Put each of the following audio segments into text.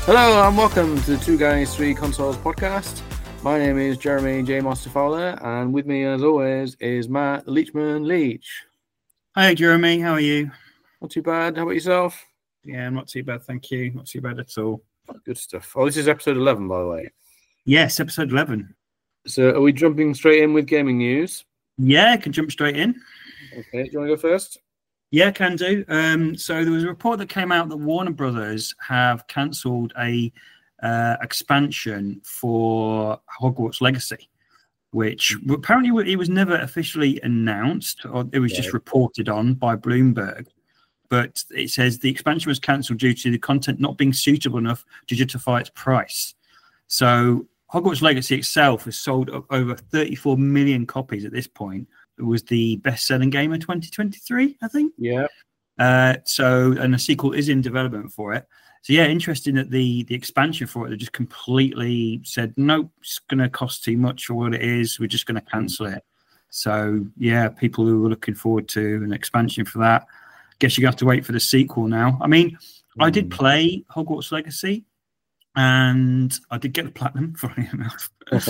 Hello and welcome to the Two Guys, Three Consoles podcast. My name is Jeremy J. Masterfowler, and with me, as always, is Matt Leachman Leach. Hi, Jeremy. How are you? Not too bad. How about yourself? Yeah, not too bad, thank you. Not too bad at all. Good stuff. Oh, this is episode 11, by the way. Yes, episode 11. So are we jumping straight in with gaming news? Yeah, I can jump straight in. Okay, do you want to go first? Yeah, can do. So there was a report that came out that Warner Brothers have cancelled a expansion for Hogwarts Legacy, which apparently it was never officially announced, or it was just reported on by Bloomberg. But it says the expansion was cancelled due to the content not being suitable enough to justify its price. So Hogwarts Legacy itself has sold over 34 million copies at this point. It was the best-selling game of 2023, I think. Yeah. And a sequel is in development for it. So yeah, interesting that the expansion for it, they just completely said, nope, it's going to cost too much for what it is. We're just going to cancel it. So yeah, people who were looking forward to an expansion for that, guess you're going to have to wait for the sequel now. I mean, I did play Hogwarts Legacy, and I did get the platinum, funny enough.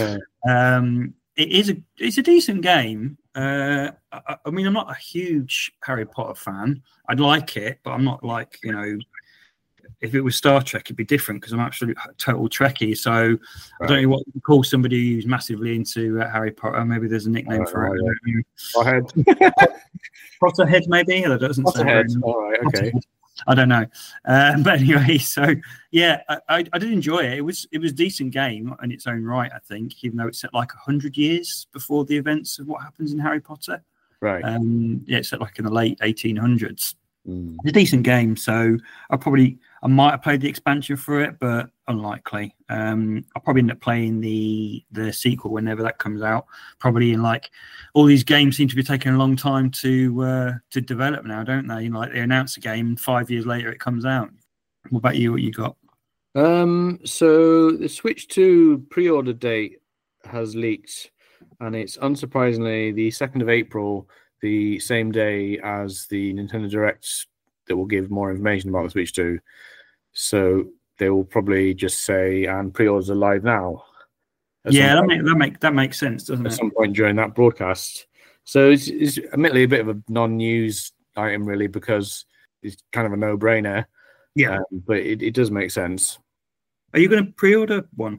It's a decent game. I mean, I'm not a huge Harry Potter fan. I'd like it, but I'm not like, if it was Star Trek, it'd be different because I'm absolutely total Trekkie. So I don't know what you call somebody who's massively into Harry Potter. Maybe there's a nickname for it. Potterhead. Potterhead, maybe? That doesn't sound Potterhead. All right, okay. Potterhead. I don't know. But anyway, so yeah, I did enjoy it. It was a decent game in its own right, I think, even though it's set like 100 years before the events of what happens in Harry Potter. Right. Yeah, it's set like in the late 1800s. It's a decent game, so I might have played the expansion for it, but unlikely. I'll probably end up playing the sequel whenever that comes out. Probably in like all these games seem to be taking a long time to develop now, don't they? Like they announce a game and 5 years later it comes out. What about you? What you got? So the Switch 2 pre-order date has leaked, and it's unsurprisingly the 2nd of April, the same day as the Nintendo Direct that will give more information about the Switch 2. So they will probably just say, and pre-orders are live now. Yeah, that makes sense, doesn't it? At some point during that broadcast. So it's admittedly a bit of a non-news item, really, because it's kind of a no-brainer. Yeah. But it does make sense. Are you going to pre-order one?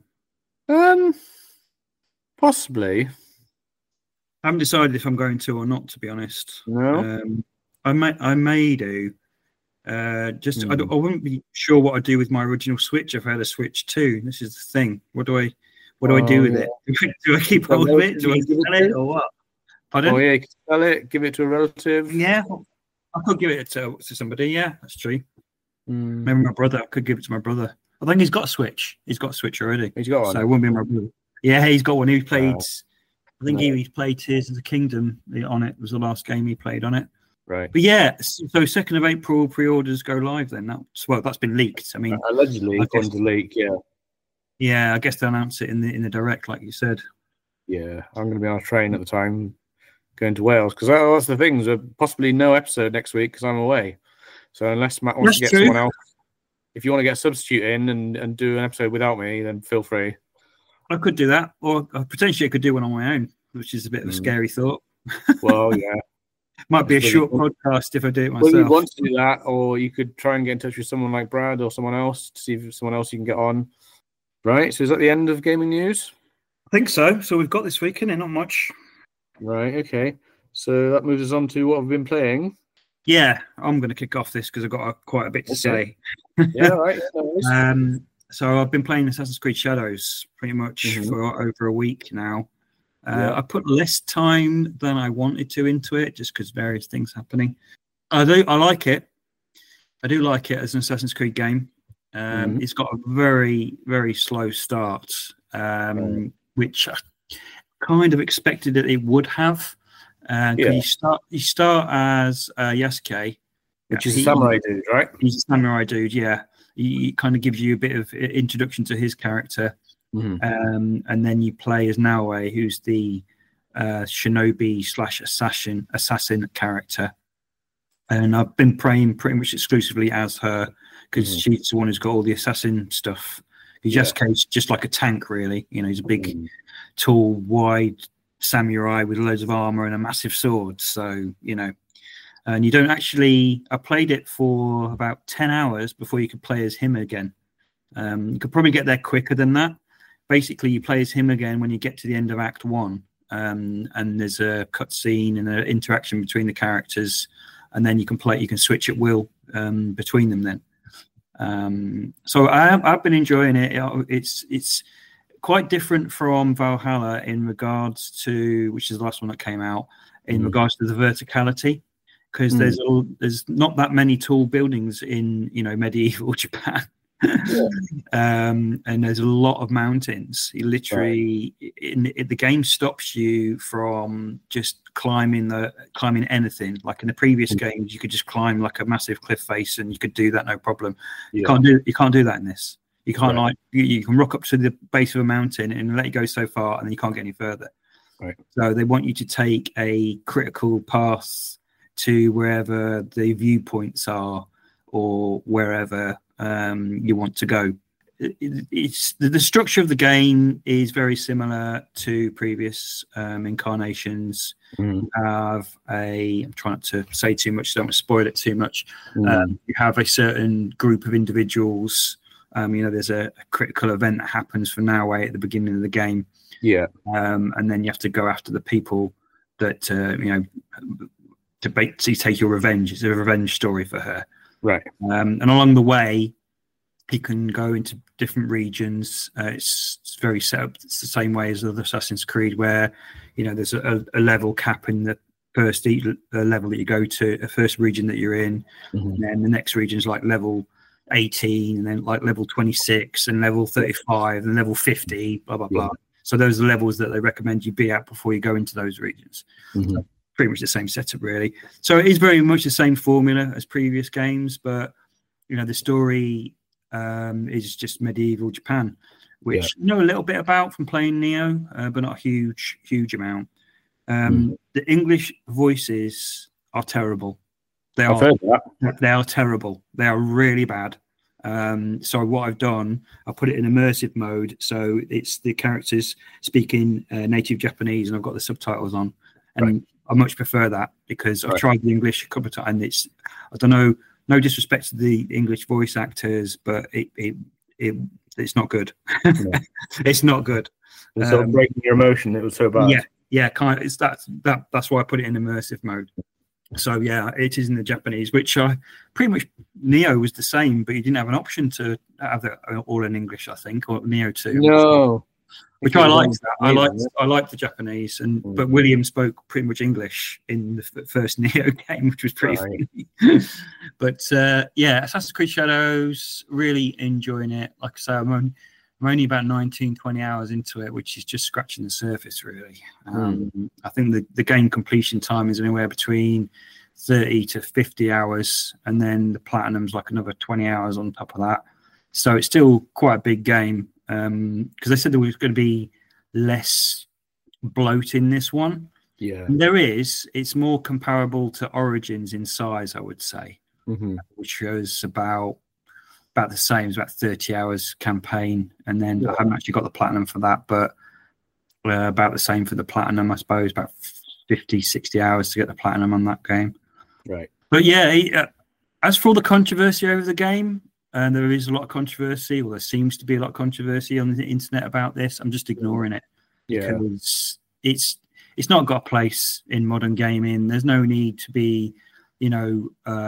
Possibly. I haven't decided if I'm going to or not, to be honest. No? I may do. I wouldn't be sure what I'd do with my original Switch if I had a Switch 2. This is the thing. What do I do with it? Do I keep hold of it? Do I sell it or what? Pardon? Oh, yeah, you can sell it, give it to a relative. Yeah, I could give it to somebody. Yeah, that's true. Maybe my brother. I could give it to my brother. I think he's got a Switch. He's got a Switch already. He's got one? So it wouldn't be my brother. Yeah, he's got one. He played... I think he played Tears of the Kingdom on it. It was the last game he played on it. Right. But yeah, so 2nd of April pre-orders go live then. That's been leaked. I mean, allegedly going to leak, yeah. Yeah, I guess they'll announce it in the direct, like you said. Yeah, I'm going to be on a train at the time going to Wales because that's the thing. There's possibly no episode next week because I'm away. So unless Matt wants to get someone else, if you want to get a substitute in and do an episode without me, then feel free. I could do that, or potentially I could do one on my own, which is a bit of a scary thought. Well, yeah. Might be a short podcast if I do it myself. Well, you want to do that, or you could try and get in touch with someone like Brad or someone else to see if someone else you can get on. Right, so is that the end of gaming news? I think so. So we've got this week, innit? Not much. Right, okay. So that moves us on to what we've been playing. Yeah, I'm going to kick off this because I've got quite a bit to say. Yeah, right. So I've been playing Assassin's Creed Shadows pretty much for over a week now. I put less time than I wanted to into it just because various things happening. I like it. I do like it as an Assassin's Creed game. It's got a very, very slow start, which I kind of expected that it would have. You start as Yasuke, which is a samurai dude, right? He's a samurai dude, yeah. He kind of gives you a bit of introduction to his character. And then you play as Naoe, who's the shinobi / assassin character. And I've been playing pretty much exclusively as her because she's the one who's got all the assassin stuff. Yasuke's just like a tank, really. You know, he's a big, tall, wide samurai with loads of armor and a massive sword. So, you know, and you don't actually. I played it for about 10 hours before you could play as him again. You could probably get there quicker than that. Basically, you play as him again when you get to the end of Act 1, and there's a cutscene and an interaction between the characters, and then you can play. You can switch at will between them then. So I've been enjoying it. It's quite different from Valhalla in regards to, which is the last one that came out, in regards to the verticality, because there's not that many tall buildings in, you know, medieval Japan. And there's a lot of mountains. You literally the game stops you from just climbing anything. Like in the previous games, you could just climb like a massive cliff face, and you could do that no problem. You can't do that in this. You can't like you can rock up to the base of a mountain and let you go so far, and then you can't get any further. Right. So they want you to take a critical path to wherever the viewpoints are, or wherever you want to go. It's the structure of the game is very similar to previous incarnations. You have I'm trying not to say too much, so I don't want to spoil it too much. You have a certain group of individuals. You know, there's a critical event that happens for Naoe at the beginning of the game. Yeah. And then you have to go after the people that you know, to basically take your revenge. It's a revenge story for her. Right. And along the way, you can go into different regions. It's very set up. It's the same way as other Assassin's Creed, where, you know, there's a level cap in the first level that you go to, the first region that you're in, and then the next region is like level 18, and then like level 26, and level 35, and level 50, blah blah blah. So those are the levels that they recommend you be at before you go into those regions. So pretty much the same setup, really. So it is very much the same formula as previous games, but, you know, the story is just medieval Japan, which you know a little bit about from playing Neo, but not a huge amount. The English voices are terrible. I've heard that. They are terrible. They are really bad. So what I've done, I put it in immersive mode, so it's the characters speaking native Japanese, and I've got the subtitles on, and I much prefer that, because I've tried the English a couple of times, and it's, I don't know, no disrespect to the English voice actors, but it's not good. It's not good. It's sort of breaking your emotion. It was so bad. Yeah, kind of. It's that's why I put it in immersive mode. So yeah, it is in the Japanese, which I pretty much, Neo was the same, but you didn't have an option to have it all in English, I think, or Neo 2. No. Which I liked that. I liked the Japanese, but William spoke pretty much English in the first Neo game, which was pretty funny. But yeah, Assassin's Creed Shadows, really enjoying it. Like I say, I'm only about 19, 20 hours into it, which is just scratching the surface, really. I think the game completion time is anywhere between 30 to 50 hours, and then the platinum's like another 20 hours on top of that. So it's still quite a big game. Because they said there was going to be less bloat in this one. Yeah, and there is. It's more comparable to Origins in size, I would say, which was about the same. It's about 30 hours campaign, and then I haven't actually got the platinum for that, but about the same for the platinum, I suppose, about 50, 60 hours to get the platinum on that game. Right. But yeah, as for all the controversy over the game, and there is a lot of controversy, or there seems to be a lot of controversy on the internet about this, I'm just ignoring it. Because it's not got a place in modern gaming. There's no need to be, you know,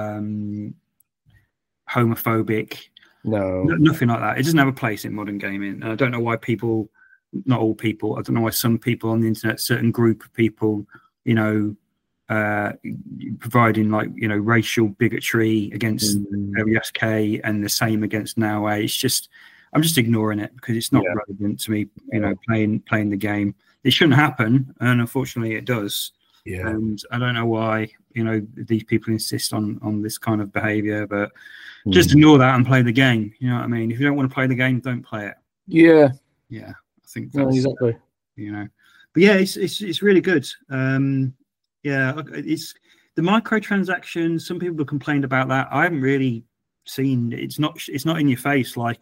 homophobic. No. Nothing like that. It doesn't have a place in modern gaming. And I don't know why people, not all people, I don't know why some people on the internet, certain group of people, you know, providing, like, you know, racial bigotry against Yasuke and the same against Naoe. It's just, I'm just ignoring it, because it's not relevant to me, you know, playing the game. It shouldn't happen, and unfortunately it does. Yeah. And I don't know why, you know, these people insist on this kind of behavior, but just ignore that and play the game. You know what I mean? If you don't want to play the game, don't play it. Yeah. Yeah. I think that's, exactly. You know, but yeah, it's really good. Yeah, it's the microtransactions. Some people have complained about that. I haven't really seen. It's not in your face like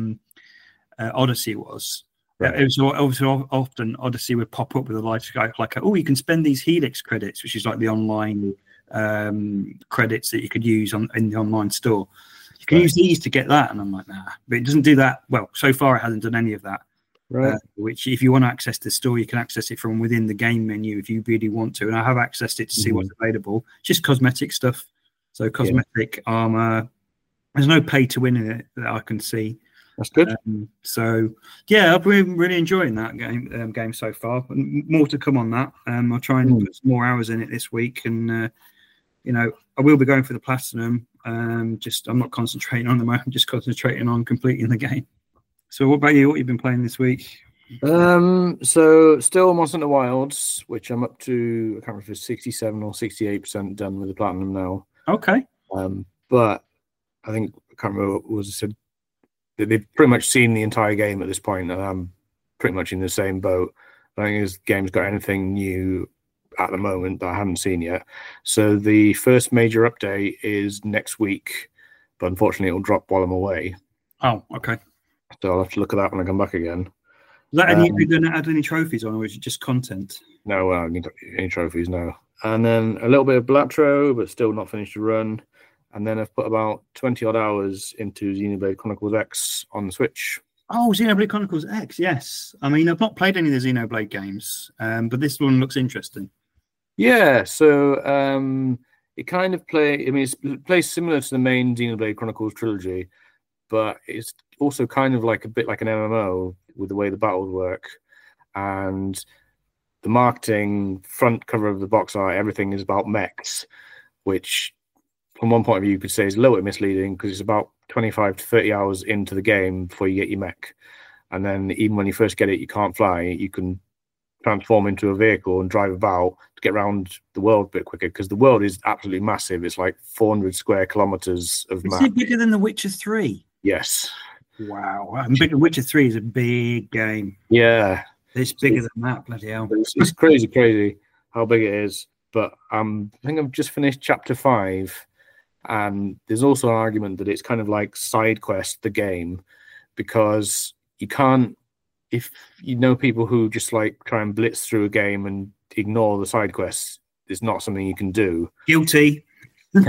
Odyssey was. Right. It was obviously often Odyssey would pop up with a like oh, you can spend these Helix credits, which is like the online credits that you could use in the online store. You can use these to get that, and I'm like, nah, but it doesn't do that. Well, so far it hasn't done any of that. Right. Which, if you want to access the store, you can access it from within the game menu if you really want to. And I have accessed it to see what's available. Just cosmetic stuff. So cosmetic armor. There's no pay to win in it that I can see. That's good. So yeah, I've been really enjoying that game so far. More to come on that. I'll try and put some more hours in it this week, and I will be going for the platinum. I'm not concentrating on the moment. I'm just concentrating on completing the game. So what about you? What you've been playing this week? So still Monster Hunter Wilds, which I'm up to, I can't remember if it's 67 or 68% done with the platinum now. Okay. But I think, I can't remember what was said, that they've pretty much seen the entire game at this point, and I'm pretty much in the same boat. I think this game's got anything new at the moment that I haven't seen yet. So the first major update is next week, but unfortunately it'll drop while I'm away. Oh, okay. So I'll have to look at that when I come back again. Is that are you going to add any trophies on, or is it just content? No, I need any trophies, no. And then a little bit of Blatro, but still not finished the run. And then I've put about 20 odd hours into Xenoblade Chronicles X on the Switch. Oh, Xenoblade Chronicles X, yes. I mean, I've not played any of the Xenoblade games, but this one looks interesting. Yeah, so it kind of it plays similar to the main Xenoblade Chronicles trilogy, but it's also kind of like a bit like an MMO with the way the battles work. And the marketing, front cover of the box art, everything is about mechs, which from one point of view you could say is a little bit misleading because it's about 25 to 30 hours into the game before you get your mech. And then even when you first get it, you can't fly. You can transform into a vehicle and drive about to get around the world a bit quicker, because the world is absolutely massive. It's like 400 square kilometers of map. Is it bigger than The Witcher 3? Yes. Wow. Witcher 3 is a big game. Yeah. It's bigger than that, bloody hell. It's crazy how big it is. But I think I've just finished chapter 5, and there's also an argument that it's kind of like side quest, the game, because you can't, if you know people who just like try and blitz through a game and ignore the side quests, it's not something you can do. Guilty. You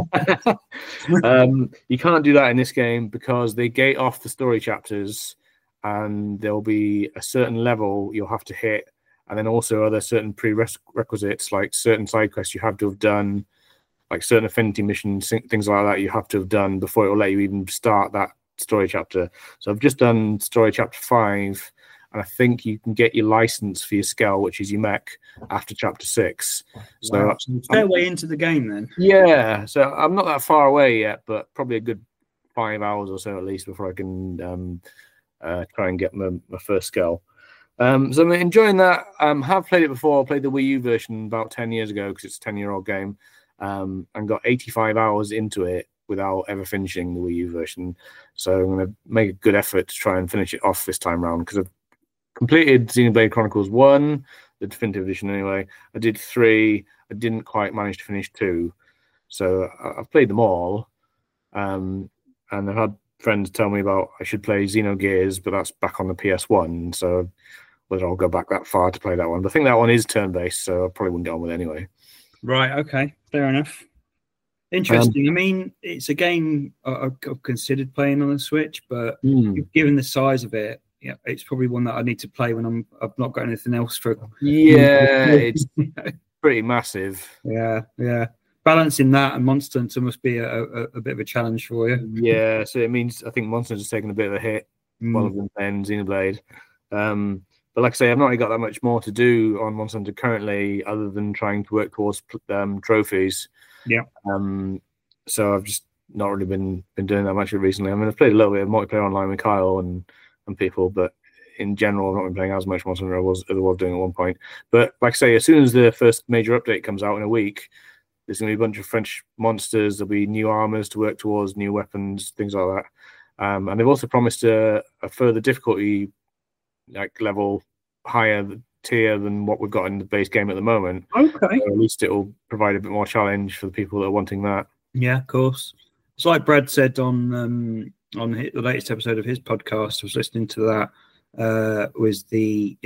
can't do that in this game because they gate off the story chapters, and there'll be a certain level you'll have to hit, and then also other certain prerequisites, like certain side quests you have to have done, like certain affinity missions, things like that you have to have done before it will let you even start that story chapter. So I've just done story chapter 5, and I think you can get your license for your Skell, which is your mech, after chapter 6. So wow. Fair way into the game then. Yeah, so I'm not that far away yet, but probably a good 5 hours or so at least before I can try and get my first Skell. So I'm enjoying that. Have played it before. I played the Wii U version about 10 years ago because it's a 10-year-old game, and got 85 hours into it without ever finishing the Wii U version. So I'm going to make a good effort to try and finish it off this time around, because I've completed Xenoblade Chronicles 1, the definitive edition anyway. I did 3. I didn't quite manage to finish 2. So I've played them all. And I've had friends tell me about I should play Xenogears, but that's back on the PS1. So whether I'll go back that far to play that one. But I think that one is turn-based, so I probably wouldn't get on with it anyway. Right, okay. Fair enough. Interesting. I mean, it's a game I've considered playing on the Switch, but given the size of it, yeah, it's probably one that I need to play when I've not got anything else for. Yeah, it's pretty massive. Yeah. Balancing that and Monster Hunter must be a bit of a challenge for you. Yeah, so it means I think Monster Hunter's taken a bit of a hit while I've been playing Xenoblade. But like I say, I've not really got that much more to do on Monster Hunter currently, other than trying to work towards trophies. Yeah. So I've just not really been doing that much recently. I mean, I've played a little bit of multiplayer online with Kyle and people, but in general, I've not been playing as much Monster Hunter as I was doing at one point. But like I say, as soon as the first major update comes out in a week, there's going to be a bunch of French monsters. There'll be new armors to work towards, new weapons, things like that. And they've also promised a further difficulty, like level higher tier than what we've got in the base game at the moment. Okay. So at least it will provide a bit more challenge for the people that are wanting that. Yeah, of course. It's like Brad said on the latest episode of his podcast. I was listening to that. Was the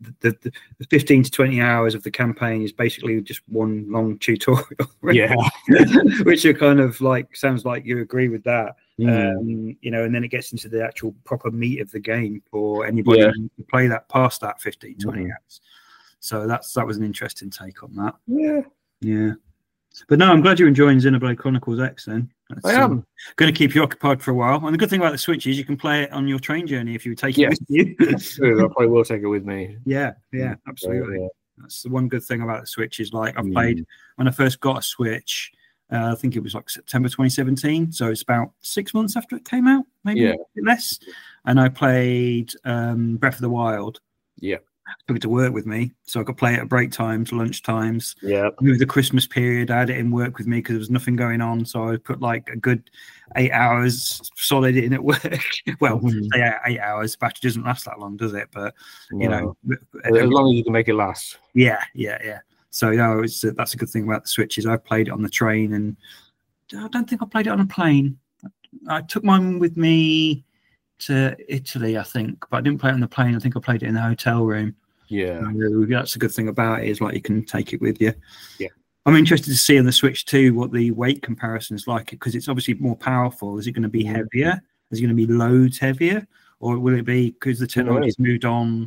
15 to 20 hours of the campaign is basically just one long tutorial. Yeah. Which are kind of like, sounds like you agree with that. Mm. And then it gets into the actual proper meat of the game for anybody who can play that past that 15, 20 hours. So that was an interesting take on that. Yeah. But no, I'm glad you're enjoying Xenoblade Chronicles X then. I am. Going to keep you occupied for a while. And the good thing about the Switch is you can play it on your train journey if you take it with you. That's true. I probably will take it with me. Yeah, absolutely. That's the one good thing about the Switch is like I've played when I first got a Switch. I think it was like September 2017. So it's about 6 months after it came out, maybe a bit less. And I played Breath of the Wild. Yeah. Took it to work with me, so I could play it at break times, lunch times. Yeah. Over the Christmas period, I had it in work with me because there was nothing going on. So I put like a good 8 hours solid in at work. Well, 8 hours. Battery doesn't last that long, does it? But as long as you can make it last. Yeah. So that's a good thing about the Switch is I played it on the train, and I don't think I played it on a plane. I took mine with me to Italy, I think, but I didn't play it on the plane. I think I played it in the hotel room. Yeah, that's a good thing about it is like you can take it with you. Yeah, I'm interested to see on the Switch 2 what the weight comparison is like, because it's obviously more powerful. Is it going to be heavier? Is it going to be loads heavier, or will it be because the technology's moved on?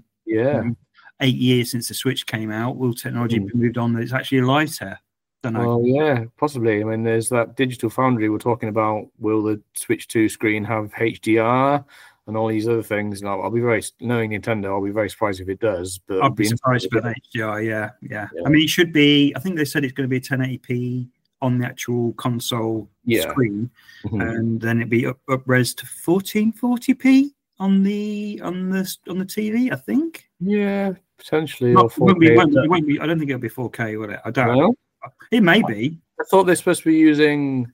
8 years since the Switch came out. Will technology be moved on that it's actually lighter? Don't know. Well, yeah, possibly. I mean, there's that Digital Foundry we're talking about. Will the Switch 2 screen have HDR and all these other things? And I'll be knowing Nintendo, I'll be very surprised if it does. But I'll be surprised for HDR. Yeah. I mean, it should be. I think they said it's going to be 1080p on the actual console screen, and then it'd be up res to 1440p on the TV. I think. Yeah, potentially. It won't be. I don't think it'll be 4K, will it? I don't know. It may be. I thought they're supposed to be using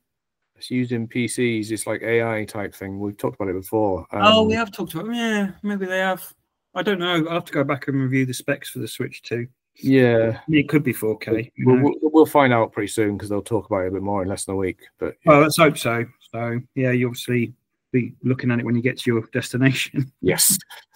PCs. It's like AI type thing. We've talked about it before. We have talked about it. Yeah, maybe they have. I don't know. I'll have to go back and review the specs for the Switch 2. Yeah. It could be 4K. We'll find out pretty soon because they'll talk about it a bit more in less than a week. But let's hope so. So, yeah, you obviously be looking at it when you get to your destination. Yes.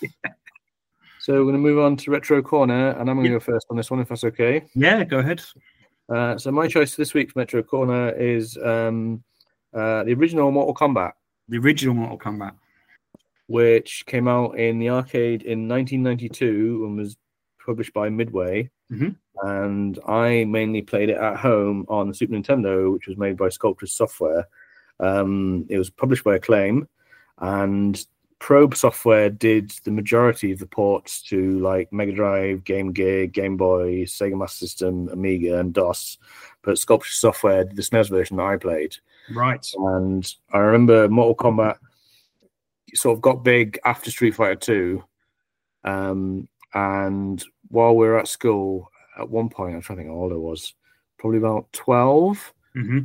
So we're going to move on to Retro Corner, and I'm going to go first on this one, if that's okay. Yeah, go ahead. So my choice this week for Metro Corner is the original Mortal Kombat. The original Mortal Kombat. Which came out in the arcade in 1992 and was published by Midway. And I mainly played it at home on the Super Nintendo, which was made by Sculptris Software. It was published by Acclaim, and Probe Software did the majority of the ports to like Mega Drive, Game Gear, Game Boy, Sega Master System, Amiga, and DOS. But Sculptris Software did the SNES version that I played. Right. And I remember Mortal Kombat sort of got big after Street Fighter 2. And while we were at school, at one point, I'm trying to think how old I was, probably about 12.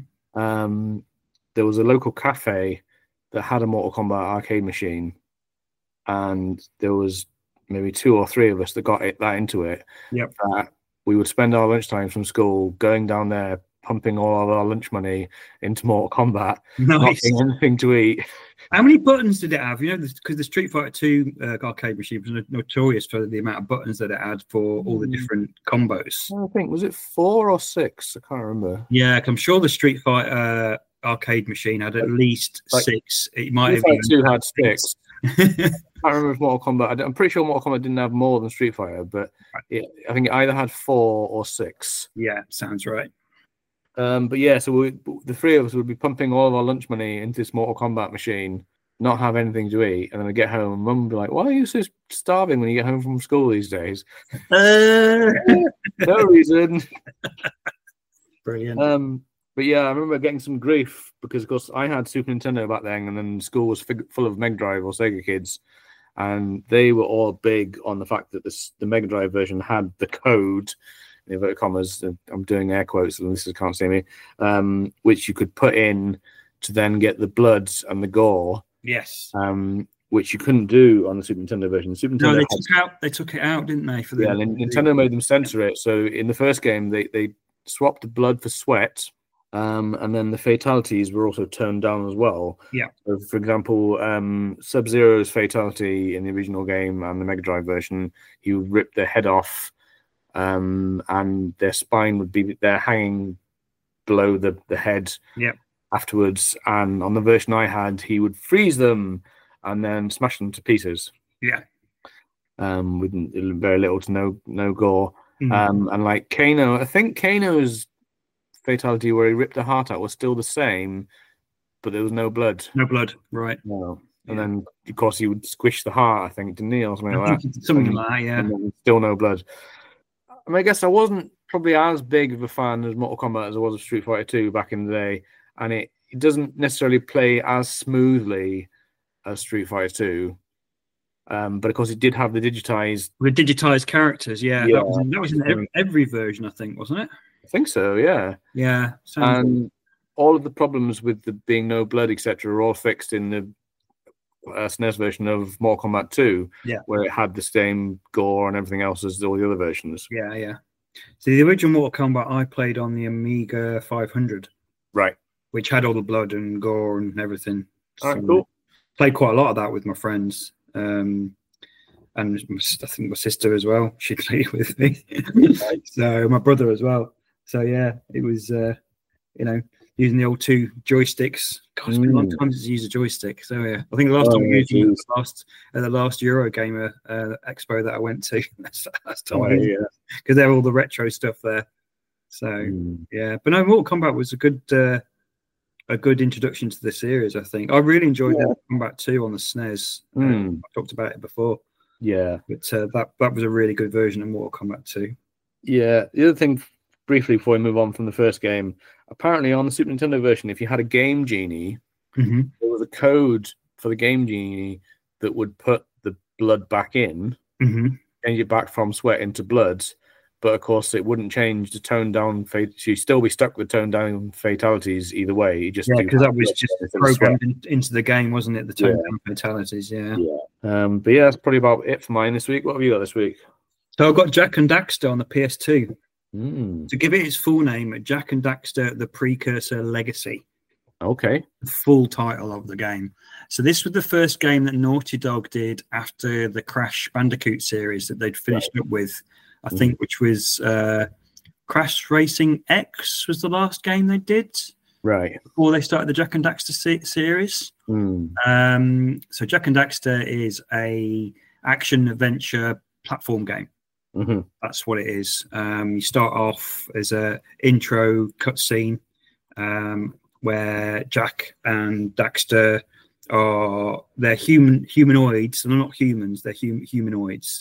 There was a local cafe that had a Mortal Kombat arcade machine. And there was maybe 2 or 3 of us that got that into it. Yep. We would spend our lunchtime from school going down there, pumping all of our lunch money into Mortal Kombat, not getting anything to eat. How many buttons did it have? You know, because the Street Fighter 2 arcade machine was notorious for the amount of buttons that it had for all the different combos. I think, was it 4 or 6? I can't remember. Yeah, I'm sure the Street Fighter arcade machine had at least 6. It might have been 2 had 6. I can't remember if Mortal Kombat. I'm pretty sure Mortal Kombat didn't have more than Street Fighter, but I think it either had 4 or 6. Yeah, sounds right. But yeah, so the 3 of us would be pumping all of our lunch money into this Mortal Kombat machine, not have anything to eat, and then I get home and Mum would be like, "Why are you so starving when you get home from school these days?" No reason. Brilliant. But yeah, I remember getting some grief because, of course, I had Super Nintendo back then, and then school was full of Mega Drive or Sega kids, and they were all big on the fact that the Mega Drive version had the code, in inverted commas, I'm doing air quotes, and listeners can't see me, which you could put in to then get the blood and the gore. Yes. Which you couldn't do on the Super Nintendo version. The Super Nintendo they took it out, didn't they? Nintendo made them censor it. So in the first game, they swapped the blood for sweat. And then the fatalities were also toned down as well. Yeah. So for example, Sub-Zero's fatality in the original game and the Mega Drive version, he would rip their head off, and their spine would be there hanging below the head. Yeah. Afterwards, and on the version I had, he would freeze them and then smash them to pieces. Yeah. With very little to no gore. Mm. And like Kano, I think Kano's fatality where he ripped the heart out was still the same, but there was no blood. No blood, right? No. And then, of course, he would squish the heart, I think, didn't he, or something like that? Something like that, yeah. And then still no blood. I mean, I guess I wasn't probably as big of a fan of Mortal Kombat as I was of Street Fighter 2 back in the day, and it doesn't necessarily play as smoothly as Street Fighter 2. But of course, it did have the digitized characters. Yeah, yeah. That was in every version, I think, wasn't it? I think so. Yeah. Yeah. And all of the problems with the being no blood, etc., are all fixed in the SNES version of Mortal Kombat 2. Yeah. Where it had the same gore and everything else as all the other versions. Yeah, yeah. So the original Mortal Kombat I played on the Amiga 500. Right. Which had all the blood and gore and everything. All right, cool. Played quite a lot of that with my friends. And I think my sister as well. She played with me. So my brother as well. So yeah, it was using the old 2 joysticks. God, it's been a long time since I used a joystick. So yeah, I think the last time we used it was the last Eurogamer expo that I went to. That's time. Yeah, because they're all the retro stuff there. So yeah, but no, Mortal Kombat was a good introduction to the series. I think I really enjoyed Mortal Kombat 2 on the SNES. I talked about it before. Yeah, but that was a really good version of Mortal Kombat 2. Yeah, the other thing, briefly before we move on from the first game, apparently on the Super Nintendo version, if you had a Game Genie, there was a code for the Game Genie that would put the blood back in, change it back from sweat into blood. But of course, it wouldn't change the toned down. You'd still be stuck with toned down fatalities either way. You just because that was just programmed into the game, wasn't it? The toned down fatalities, yeah. But yeah, that's probably about it for mine this week. What have you got this week? So I've got Jak and Daxter on the PS2. To give it its full name, Jak and Daxter: The Precursor Legacy. Okay. The full title of the game. So this was the first game that Naughty Dog did after the Crash Bandicoot series that they'd finished up with. I think, which was Crash Racing X was the last game they did. Right. Before they started the Jak and Daxter series. So Jak and Daxter is a action adventure platform game. That's what it is. You start off as a intro cutscene where Jak and Daxter they're humanoids. They're not humans. They're humanoids.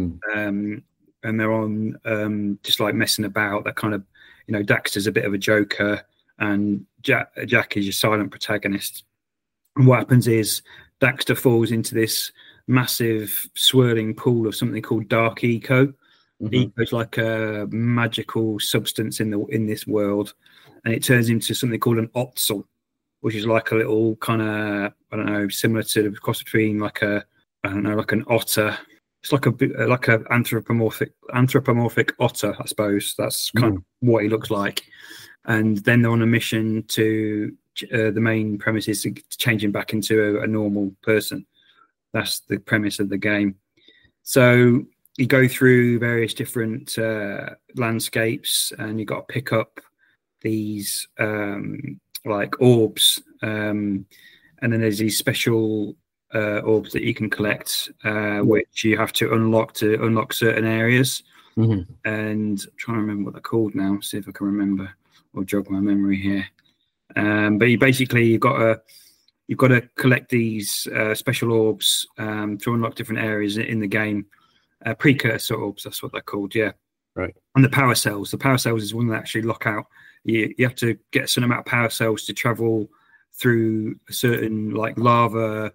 And they're on just like messing about. They're kind of, Daxter's a bit of a joker, and Jak is your silent protagonist. And what happens is Daxter falls into this massive swirling pool of something called Dark Eco. Eco is like a magical substance in this world, and it turns into something called an Ottsel, which is like a little kind of, I don't know, similar to the cross between like an otter. It's like a anthropomorphic otter, I suppose. That's kind of what he looks like. And then they're on a mission to the main premise is to change him back into a normal person. That's the premise of the game. So you go through various different landscapes, and you got to pick up these like orbs, and then there's these special orbs that you can collect, which you have to unlock certain areas. And I'm trying to remember what they're called now. See if I can remember or jog my memory here. But you've got to collect these special orbs to unlock different areas in the game. Precursor orbs, that's what they're called. Yeah. Right. And the power cells. The power cells is one that actually lock out. You have to get a certain amount of power cells to travel through a certain like lava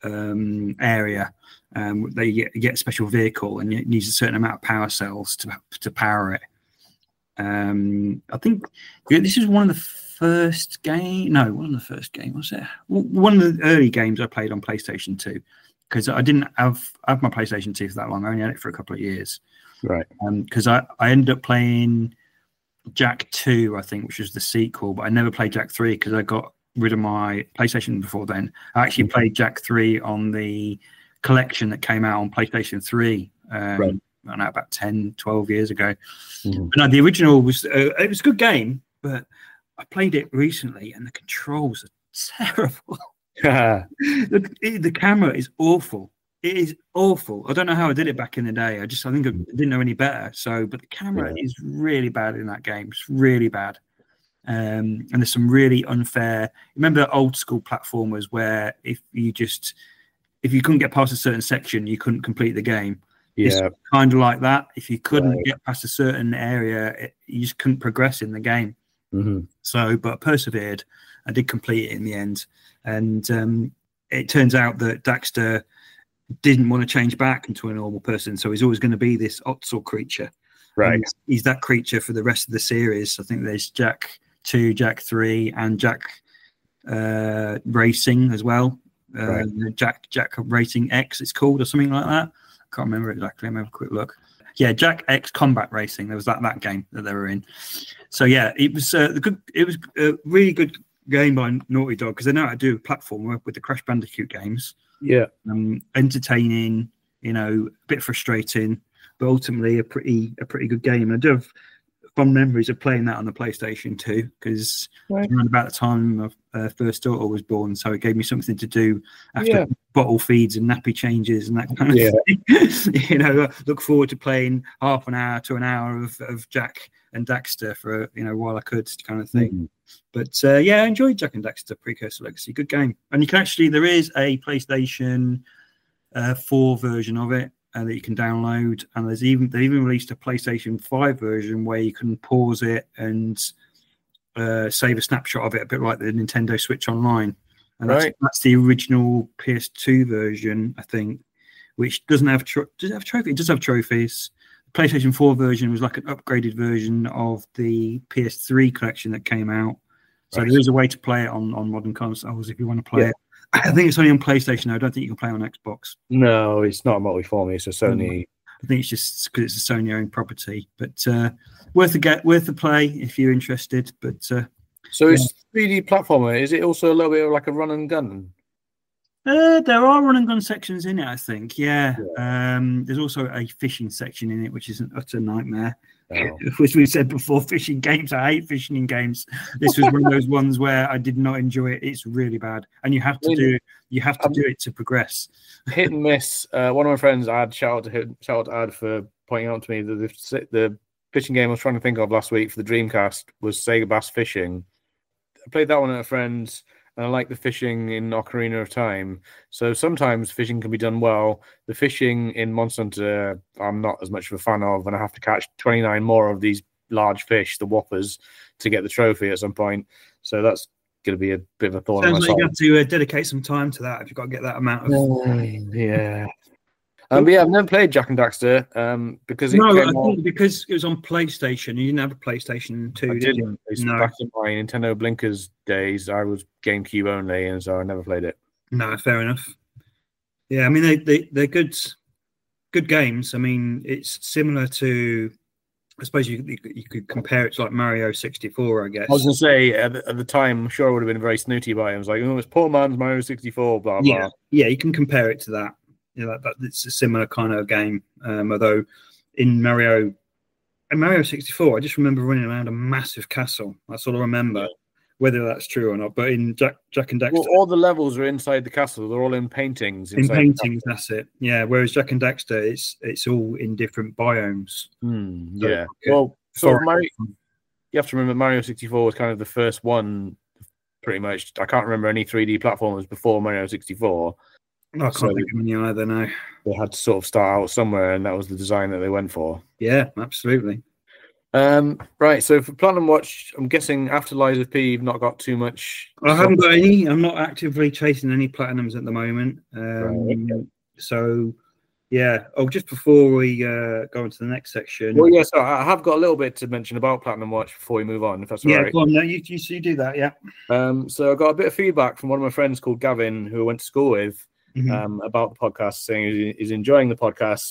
area. They get a special vehicle, and it needs a certain amount of power cells to power it. I think this is one of the first game. No, one of the first games was it? One of the early games I played on PlayStation 2, because I didn't have my PlayStation 2 for that long. I only had it for a couple of years. Right. Because I ended up playing Jack 2, I think, which was the sequel, but I never played Jack 3 because I got rid of my PlayStation before then. I actually played Jack 3 on the collection that came out on PlayStation 3 about 10, 12 years ago. But no, the original was it was a good game, but I played it recently and the controls are terrible. The camera is awful. It is awful. I don't know how I did it back in the day. I think I didn't know any better. But the camera is really bad in that game. It's really bad. And there's some really unfair. Remember the old school platformers where if you couldn't get past a certain section, you couldn't complete the game. It's kind of like that. If you couldn't get past a certain area, you just couldn't progress in the game. So, but I persevered. I did complete it in the end. And it turns out that Daxter didn't want to change back into a normal person. So he's always going to be this Ottsel creature. Right. And he's that creature for the rest of the series. I think there's Jack 2, Jack 3, and Jack Racing as well. Jack Racing X, it's called, or something like that. I can't remember exactly. Let me have a quick look. Yeah, Jack X Combat Racing. There was that game that they were in. So yeah, it was a really good game by Naughty Dog because they know how to do platform with the Crash Bandicoot games. Yeah, entertaining, a bit frustrating, but ultimately a pretty good game. I do have fond memories of playing that on the PlayStation 2 because around about the time my first daughter was born, so it gave me something to do after bottle feeds and nappy changes and that kind of thing. I look forward to playing half an hour to an hour of Jack and Daxter for while I could, kind of thing. But I enjoyed Jack and Daxter Precursor Legacy. Good game, and you can there is a PlayStation 4 version of it that you can download, and they even released a PlayStation 5 version where you can pause it and save a snapshot of it, a bit like the Nintendo Switch Online. And that's the original PS2 version, I think, which doesn't have does it have trophies? It does have trophies. The PlayStation 4 version was like an upgraded version of the PS3 collection that came out. So there is a way to play it on modern consoles if you want to play it. I think it's only on PlayStation. I don't think you can play on Xbox. No, it's not a multi-form. It's a Sony. I think it's just because it's a Sony-owned property. But worth a play if you're interested. But so it's 3D platformer. Is it also a little bit of like a run and gun? There are run and gun sections in it, I think. Yeah. There's also a fishing section in it, which is an utter nightmare. As we said before, fishing games. I hate fishing in games. This was one of those ones where I did not enjoy it. It's really bad, and you have to do it to progress. Hit and miss. One of my friends, shout out to Ad for pointing out to me that the fishing game I was trying to think of last week for the Dreamcast was Sega Bass Fishing. I played that one at a friend's. And I like the fishing in Ocarina of Time. So sometimes fishing can be done well. The fishing in Monster Hunter, I'm not as much of a fan of, and I have to catch 29 more of these large fish, the whoppers, to get the trophy at some point. So that's going to be a bit of a thorn in my side. Sounds like you have to dedicate some time to that if you've got to get that amount of... Yeah. But yeah, I've never played Jack and Daxter because because it was on PlayStation. You didn't have a PlayStation 2, did you? No. Back in my Nintendo Blinkers days, I was GameCube only, and so I never played it. No, fair enough. Yeah, I mean they're good games. I mean, it's similar to. I suppose you could compare it to like Mario 64, I guess. I was going to say at the time, I'm sure I would have been very snooty by it. I was like, it's poor man's Mario 64, blah blah. Yeah, you can compare it to that. It's a similar kind of game, although in Mario 64, I just remember running around a massive castle. That's all I remember, whether that's true or not. But in Jack and Daxter, all the levels are inside the castle. They're all in paintings. In paintings, that's it. Yeah. Whereas Jack and Daxter, it's all in different biomes. Yeah. Well, Mario, you have to remember Mario 64 was kind of the first one. Pretty much, I can't remember any 3D platformers before Mario 64. I can't think of any either, no. They had to sort of start out somewhere, and that was the design that they went for. Yeah, absolutely. Right, so for Platinum Watch, I'm guessing after Lies of P, you've not got too much... I haven't got any. I'm not actively chasing any Platinums at the moment. So, yeah. Oh, just before we go on to the next section... Well, yeah, so I have got a little bit to mention about Platinum Watch before we move on, if that's all right. Yeah, go on. No, you do that, yeah. So I got a bit of feedback from one of my friends called Gavin, who I went to school with, about the podcast, saying he's enjoying the podcast.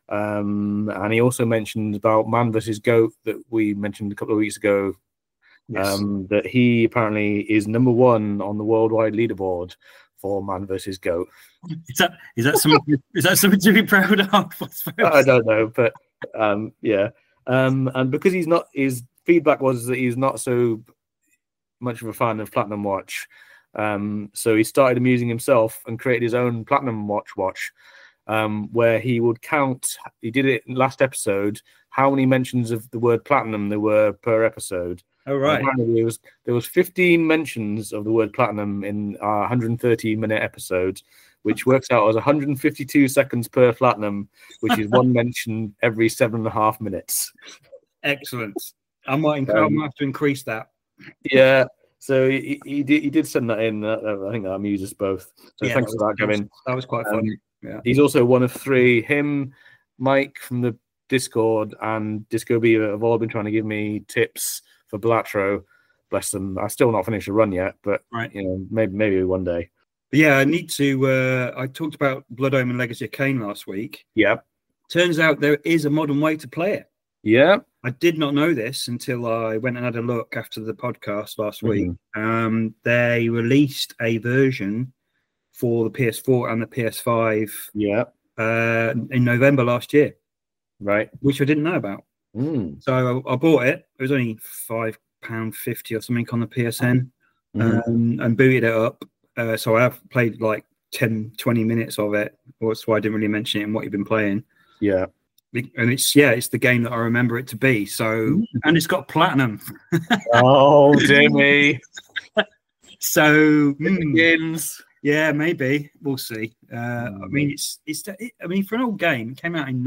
And he also mentioned about Man vs. Goat that we mentioned a couple of weeks ago. Yes. That he apparently is number 1 on the worldwide leaderboard for Man vs. Goat. Is that something to be proud of? I don't know, but yeah. And because his feedback was that he's not so much of a fan of Platinum Watch, so he started amusing himself and created his own Platinum Watch, where he would count. He did it in last episode, how many mentions of the word platinum there were per episode. Oh, right. Apparently there was 15 mentions of the word platinum in our 130-minute episode, which works out as 152 seconds per platinum, which is one mention every 7.5 minutes. Excellent. I might have to increase that. Yeah. So he did send that in. I think that amused us both. So thanks for that, Gavin. That was quite funny. Yeah. He's also one of 3. Him, Mike from the Discord, and Disco Beaver have all been trying to give me tips for Balatro. Bless them. I still not finished the run yet, but maybe one day. But yeah, I need to. I talked about Blood Omen Legacy of Kain last week. Yeah. Turns out there is a modern way to play it. Yeah. I did not know this until I went and had a look after the podcast last week. They released a version for the PS4 and the PS5 in November last year. Right. Which I didn't know about. So I bought it. It was only £5.50 or something on the PSN and booted it up. So I have played like 10, 20 minutes of it. That's why I didn't really mention it in what you've been playing. Yeah. And it's the game that I remember it to be. So, and it's got platinum. Oh, dear me. So, begins. Yeah, maybe we'll see. I mean, for an old game, it came out in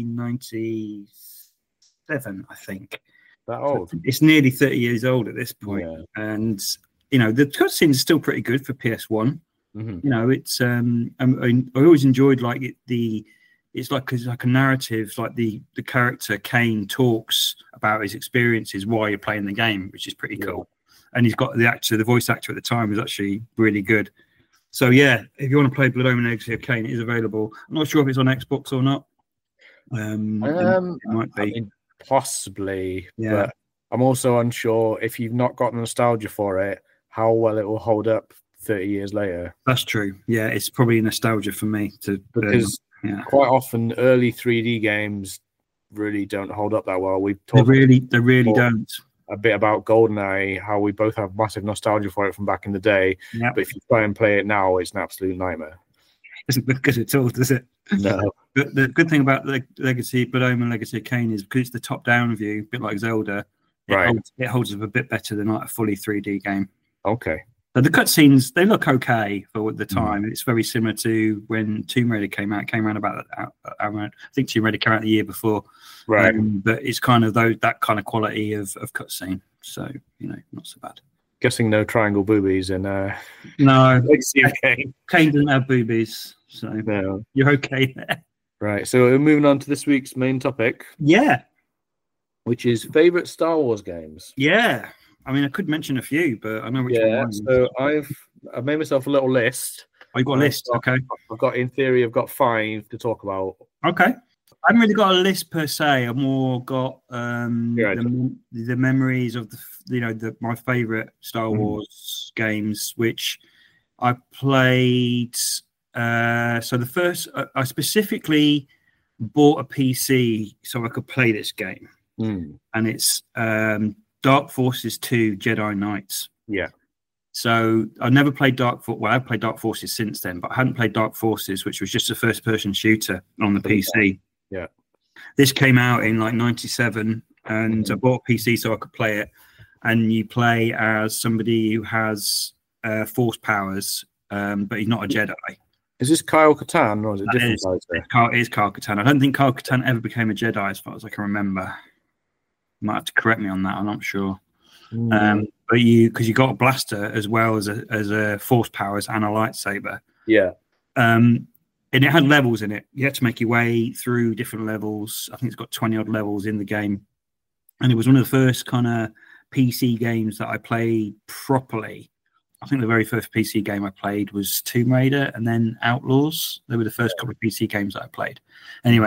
1997, I think. That old? So it's nearly 30 years old at this point, and the cutscene is still pretty good for PS1. It's I always enjoyed it's like a narrative, like the character Kain talks about his experiences while you're playing the game, which is pretty cool. And he's got the voice actor at the time was actually really good. So yeah, if you want to play Blood Omen Legacy of Kain, it is available. I'm not sure if it's on Xbox or not. It might be. I mean, possibly, yeah. But I'm also unsure if you've not got nostalgia for it, how well it will hold up 30 years later. That's true. Yeah, it's probably nostalgia for me because quite often early 3D games really don't hold up that well. We've talked they really don't. A bit about GoldenEye, how we both have massive nostalgia for it from back in the day. Yep. But if you try and play it now, it's an absolute nightmare. It doesn't look good at all, does it? No. But the good thing about the Blood Omen Legacy of Kain is because it's the top-down view, a bit like Zelda. It holds up a bit better than like a fully 3D game. Okay. So the cutscenes, they look okay for the time. It's very similar to when Tomb Raider came out. It came around I think Tomb Raider came out the year before. Right. But it's kind of that kind of quality of cutscene. So, not so bad. Guessing no triangle boobies in no. Kain didn't have boobies, so no. You're okay there. Right. So we're moving on to this week's main topic. Yeah. Which is favorite Star Wars games. Yeah. I mean, I could mention a few, but I know which one. Yeah, so I've made myself a little list. Oh, you got a list? Okay. I've got 5 to talk about. Okay. I haven't really got a list per se. I've more got the memories of my favorite Star Wars games, which I played. So the first, I specifically bought a PC so I could play this game, and it's Dark Forces 2 Jedi Knights. Yeah. So I never played I've played Dark Forces since then, but I hadn't played Dark Forces, which was just a first-person shooter on the PC. Yeah. This came out in like 97, and I bought a PC so I could play it. And you play as somebody who has force powers, but he's not a Jedi. Is this Kyle Katarn, or is it different? It is Kyle Katarn. I don't think Kyle Katarn ever became a Jedi, as far as I can remember. You might have to correct me on that. I'm not sure. But because you got a blaster as well as a force powers and a lightsaber. Yeah. And it had levels in it. You had to make your way through different levels. I think it's got 20 odd levels in the game. And it was one of the first kind of PC games that I played properly. I think the very first PC game I played was Tomb Raider and then Outlaws. They were the first couple of PC games that I played. Anyway,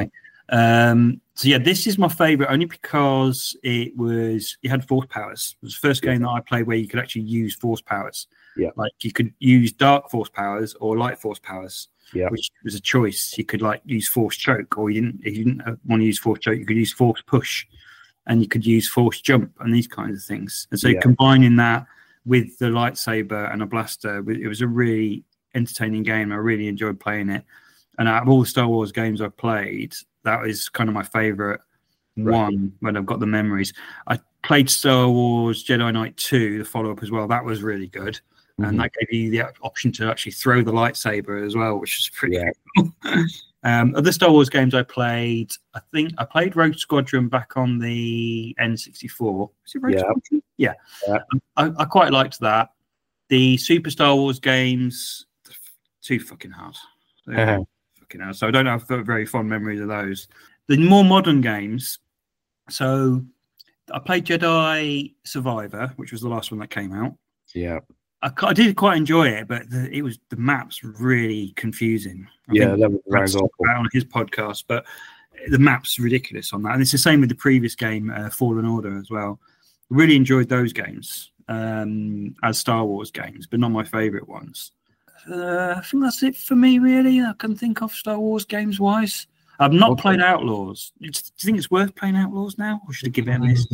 So yeah, this is my favorite only because it had force powers. It was the first game that I played where you could actually use force powers. Yeah. Like you could use dark force powers or light force powers. Yeah. Which was a choice. You could like use force choke, or if you didn't want to use force choke, you could use force push, and you could use force jump and these kinds of things. And so combining that with the lightsaber and a blaster, it was a really entertaining game. I really enjoyed playing it. And out of all the Star Wars games I've played, that is kind of my favorite one when I've got the memories. I played Star Wars Jedi Knight 2, the follow-up as well. That was really good. And that gave you the option to actually throw the lightsaber as well, which is pretty cool. Other Star Wars games I played, I think I played Rogue Squadron back on the N64. Was it Rogue Squadron? Yeah. I quite liked that. The Super Star Wars games, too fucking hard. So I don't have very fond memories of those. The more modern games, so I played Jedi Survivor, which was the last one that came out. Yeah. I did quite enjoy it, but the maps really confusing. That was awful on his podcast, but the maps ridiculous on that, and it's the same with the previous game, Fallen Order as well. Really enjoyed those games as Star Wars games, but not my favourite ones. I think that's it for me, really. I can think of Star Wars games wise. I've not played Outlaws. Do you think it's worth playing Outlaws now, or should I give it a miss?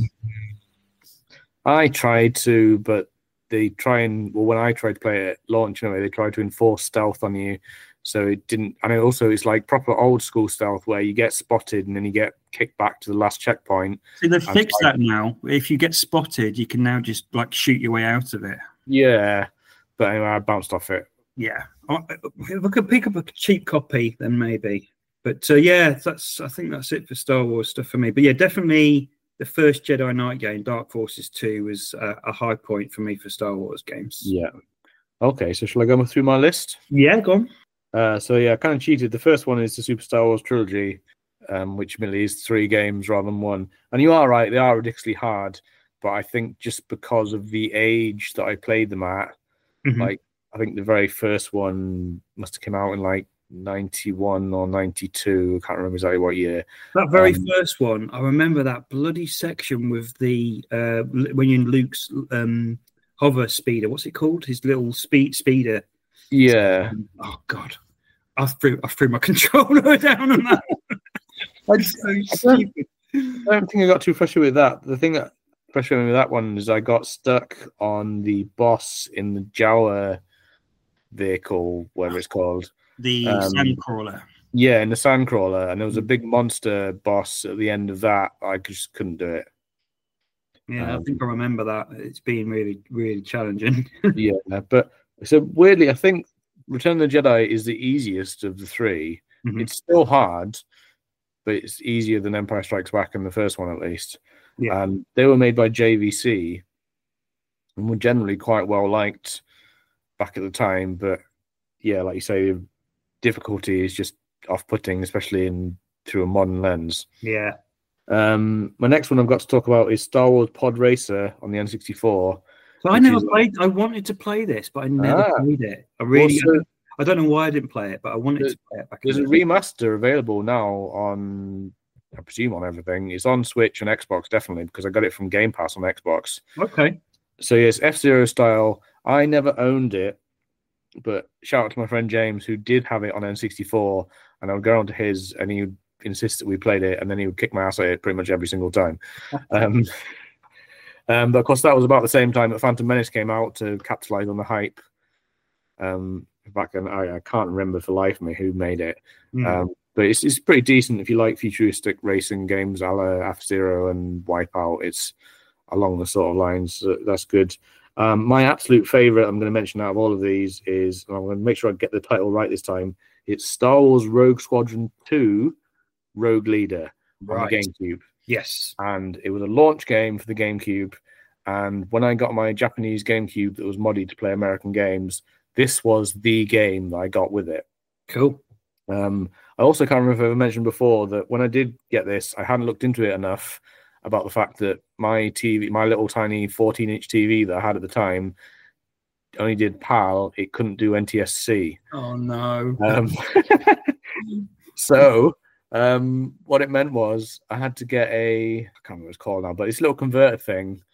I tried to, but they when I tried to play it at launch, anyway, they tried to enforce stealth on you, so it didn't. And it's like proper old school stealth where you get spotted and then you get kicked back to the last checkpoint. See, they've fixed that now. If you get spotted, you can now just like shoot your way out of it. Yeah, but anyway, I bounced off it. Yeah, if I could pick up a cheap copy, then maybe. But I think that's it for Star Wars stuff for me. But yeah, definitely. The first Jedi Knight game, Dark Forces 2, was a high point for me for Star Wars games. Yeah. Okay, so shall I go through my list? Yeah, go on. I kind of cheated. The first one is the Super Star Wars trilogy, which merely is 3 games rather than 1. And you are right, they are ridiculously hard. But I think just because of the age that I played them at, like I think the very first one must have come out in like 91 or 92. I can't remember exactly what year. That very first one, I remember that bloody section with the when you're in Luke's hover speeder. What's it called? His little speeder. Yeah. Oh God, I threw my controller down on that. That's so stupid. I don't think I got too frustrated with that. The thing that frustrated me with that one is I got stuck on the boss in the Jawa vehicle, whatever it's called. The Sandcrawler. Yeah, in the Sandcrawler, and there was a big monster boss at the end of that. I just couldn't do it. Yeah, I think I remember that. It's been really, really challenging. Yeah, but so weirdly, I think Return of the Jedi is the easiest of the 3. It's still hard, but it's easier than Empire Strikes Back and the first one, at least. Yeah. And they were made by JVC and were generally quite well liked back at the time. But yeah, like you say, difficulty is just off-putting, especially through a modern lens. Yeah. My next one I've got to talk about is Star Wars Pod Racer on the N64. So I never played. I wanted to play this, but I never played it. I don't know why I didn't play it, but I wanted to play it. There's a remaster available now on, I presume, on everything. It's on Switch and Xbox, definitely, because I got it from Game Pass on Xbox. Okay. So yes, F-Zero style. I never owned it, but shout out to my friend James, who did have it on N64, and I would go on to his, and he would insist that we played it, and then he would kick my ass at it pretty much every single time. But of course, that was about the same time that Phantom Menace came out to capitalize on the hype. Back then, I can't remember for life of me who made it. But it's pretty decent if you like futuristic racing games a la F-Zero and Wipeout. It's along the sort of lines. So that's good. My absolute favorite I'm going to mention out of all of these is, and I'm going to make sure I get the title right this time, it's Star Wars Rogue Squadron 2 Rogue Leader on the GameCube. Yes. And it was a launch game for the GameCube. And when I got my Japanese GameCube that was modded to play American games, this was the game that I got with it. Cool. I also can't remember if I ever mentioned before that when I did get this, I hadn't looked into it enough about the fact that my TV, my little tiny 14-inch TV that I had at the time, only did PAL. It couldn't do NTSC. Oh, no. So What it meant was I had to get I can't remember what it's called now, but it's a little converter thing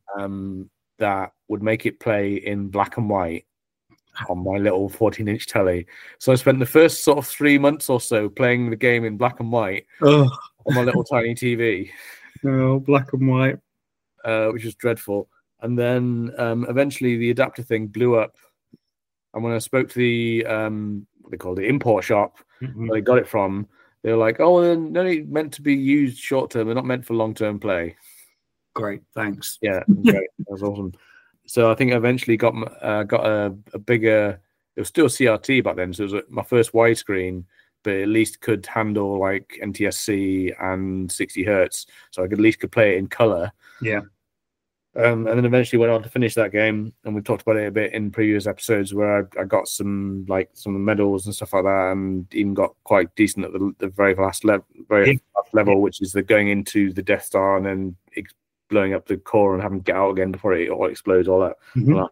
that would make it play in black and white on my little 14-inch telly. So I spent the first sort of 3 months or so playing the game in black and white on my little tiny TV. Oh, black and white. Which was dreadful. And then eventually the adapter thing blew up. And when I spoke to the, what they call the import shop, where they got it from, they were like, oh, they're only meant to be used short-term. They're not meant for long-term play. Great, thanks. Yeah, great. That was awesome. So I think I eventually got a bigger. It was still CRT back then, so it was my first widescreen, but at least could handle like NTSC and 60 hertz, so I could at least play it in color. Yeah. And then eventually went on to finish that game, and we've talked about it a bit in previous episodes where I got some medals and stuff like that, and even got quite decent at the very last level, which is the going into the Death Star and then blowing up the core and having to get out again before it all explodes, all that.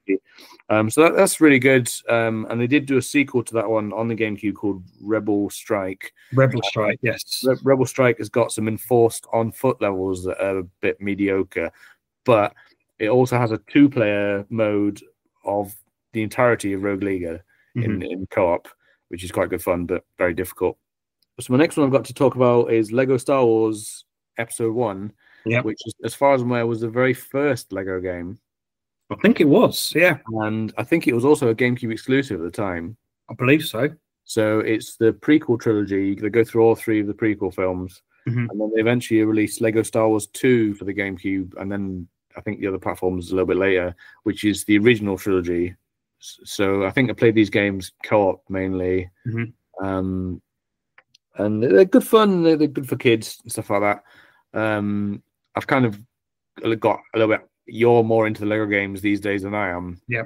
So that's really good. And they did do a sequel to that one on the GameCube called Rebel Strike. Yes. Rebel Strike has got some enforced on-foot levels that are a bit mediocre, but it also has a 2-player mode of the entirety of Rogue League in co-op, which is quite good fun, but very difficult. So my next one I've got to talk about is Lego Star Wars Episode 1, which is, as far as I'm aware, was the very first Lego game. I think it was, yeah. And I think it was also a GameCube exclusive at the time. I believe so. So it's the prequel trilogy. They go through all 3 of the prequel films. And then they eventually released Lego Star Wars 2 for the GameCube. And then I think the other platforms a little bit later, which is the original trilogy. So I think I played these games co-op mainly. And they're good fun. They're good for kids and stuff like that. I've kind of got a little bit. You're more into the Lego games these days than I am. Yeah.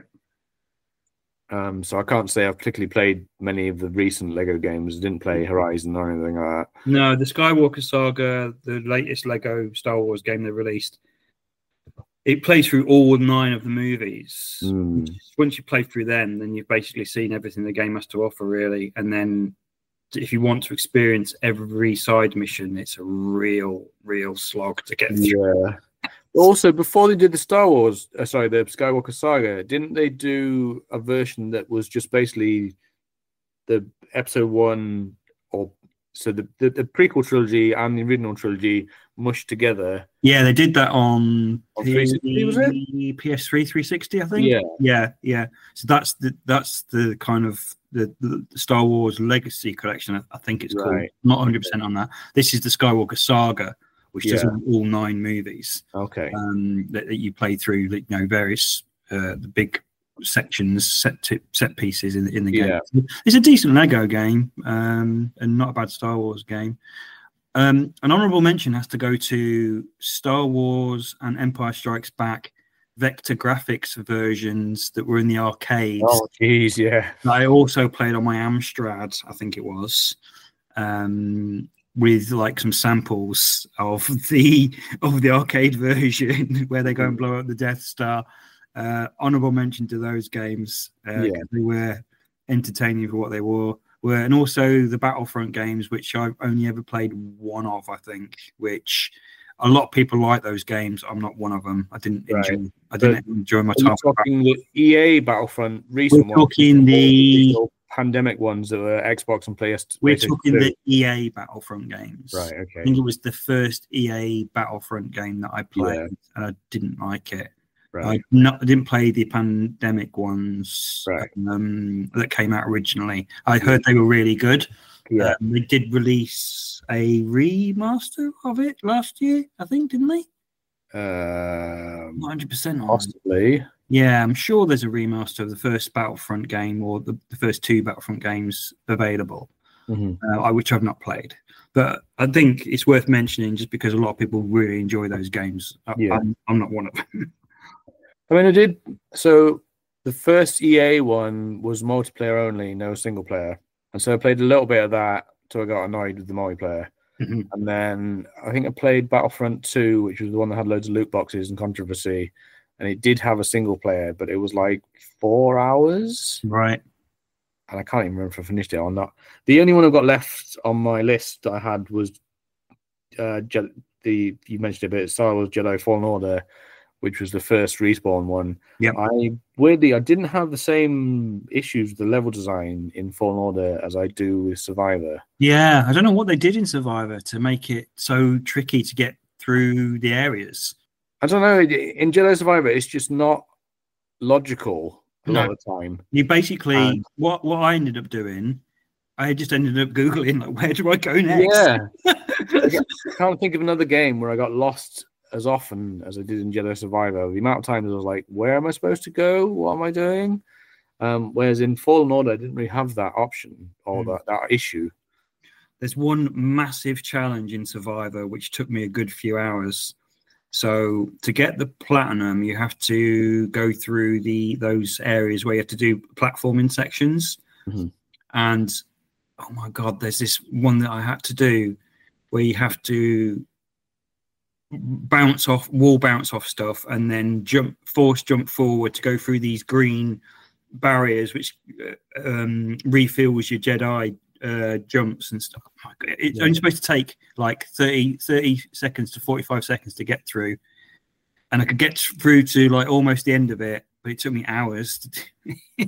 So I can't say I've particularly played many of the recent Lego games. I didn't play Horizon or anything like that. No, the Skywalker Saga, the latest Lego Star Wars game they released, it plays through all 9 of the movies. Once you play through them, then you've basically seen everything the game has to offer, really. And then if you want to experience every side mission, it's a real slog to get through. Yeah. Also, before they did the the Skywalker Saga, didn't they do a version that was just basically the Episode 1, or so the prequel trilogy and the original trilogy mushed together? Yeah, they did that on 360, was it? PS3 360, I think. Yeah. So that's the kind of the Star Wars Legacy Collection, I think it's called. Not 100% on that. This is the Skywalker Saga, which does all 9 movies. Okay. That you play through, various the big sections, set pieces in the game. Yeah. It's a decent Lego game, and not a bad Star Wars game. An honourable mention has to go to Star Wars and Empire Strikes Back vector graphics versions that were in the arcades. Oh, geez, yeah. I also played on my Amstrad, I think it was. With like some samples of the arcade version where they go and blow up the Death Star. Honorable mention to those games. They were entertaining for what they were, and also the Battlefront games, which I've only ever played one of, I think. Which a lot of people like those games. I'm not one of them. I didn't enjoy my time. We're talking the EA Battlefront recent ones. We're talking the pandemic ones that were Xbox and PlayStation. We're talking the EA Battlefront games. Right, okay. I think it was the first EA Battlefront game that I played, and I didn't like it. Right. I didn't play the pandemic ones right. That came out originally. I heard they were really good. Yeah. They did release a remaster of it last year, I think, didn't they? 100% on. Possibly. Yeah, I'm sure there's a remaster of the first Battlefront game or the first 2 Battlefront games available, which I've not played. But I think it's worth mentioning just because a lot of people really enjoy those games. I'm not one of them. I mean, I did. So the first EA one was multiplayer only, no single player. And so I played a little bit of that till I got annoyed with the multiplayer. And then I think I played Battlefront 2, which was the one that had loads of loot boxes and controversy. And it did have a single player, but it was like 4 hours. Right. and I can't even remember if I finished it or not. The only one I've got left on my list that I had was you mentioned a bit, Star Wars Jedi Fallen Order, which was the first Respawn one. Yeah. I didn't have the same issues with the level design in Fallen Order as I do with Survivor. Yeah, I don't know what they did in Survivor to make it so tricky to get through the areas. I don't know. In Jedi Survivor, it's just not logical a lot of the time. You basically, what I ended up doing, I just ended up Googling, like, where do I go next? Yeah. I can't think of another game where I got lost as often as I did in Jedi Survivor. The amount of times I was like, where am I supposed to go? What am I doing? Whereas in Fallen Order, I didn't really have that option or that issue. There's one massive challenge in Survivor, which took me a good few hours. So to get the platinum, you have to go through those areas where you have to do platforming sections. Mm-hmm. And oh my God, there's this one that I had to do where you have to bounce off stuff and then jump forward to go through these green barriers, which refills your Jedi jumps and stuff. Oh my God. It's only supposed to take like 30 seconds to 45 seconds to get through. And I could get through to like almost the end of it, but it took me hours to do.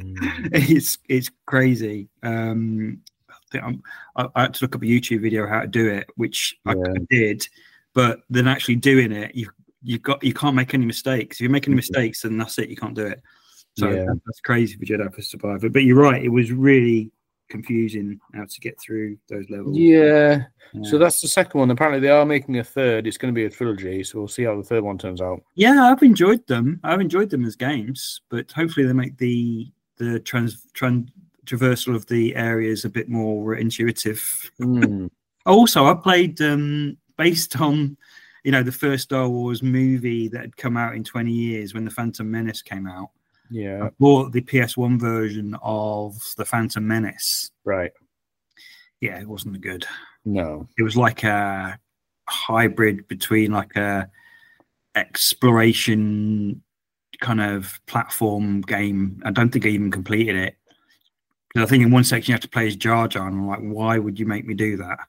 It's crazy. I had to look up a YouTube video how to do it, which I did, but then actually doing it, you can't make any mistakes. If you make any mistakes, then that's it. You can't do it. So that's crazy for Jedi Survivor. But you're right; it was really confusing how to get through those levels. Yeah. So that's the second one. Apparently, they are making a third. It's going to be a trilogy, so we'll see how the third one turns out. Yeah, I've enjoyed them. I've enjoyed them as games, but hopefully they make the traversal of the areas a bit more intuitive. Also, I played based on the first Star Wars movie that had come out in 20 years when The Phantom Menace came out. Yeah, I bought the PS1 version of The Phantom Menace. Right. Yeah, it wasn't good. No, it was like a hybrid between like a exploration kind of platform game. I don't think I even completed it. Because I think in one section you have to play as Jar Jar, and I'm like, why would you make me do that?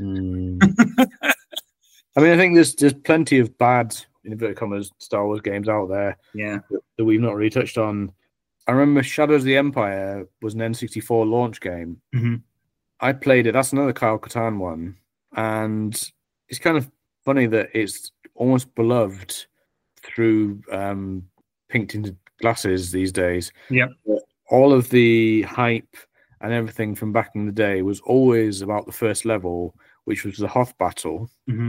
I mean, I think there's plenty of bad, in inverted commas, Star Wars games out there. Yeah, that we've not really touched on. I remember Shadows of the Empire was an N64 launch game. Mm-hmm. I played it. That's another Kyle Katarn one, and it's kind of funny that it's almost beloved through pink tinted glasses these days. Yeah. All of the hype and everything from back in the day was always about the first level, which was the Hoth battle. Mm-hmm.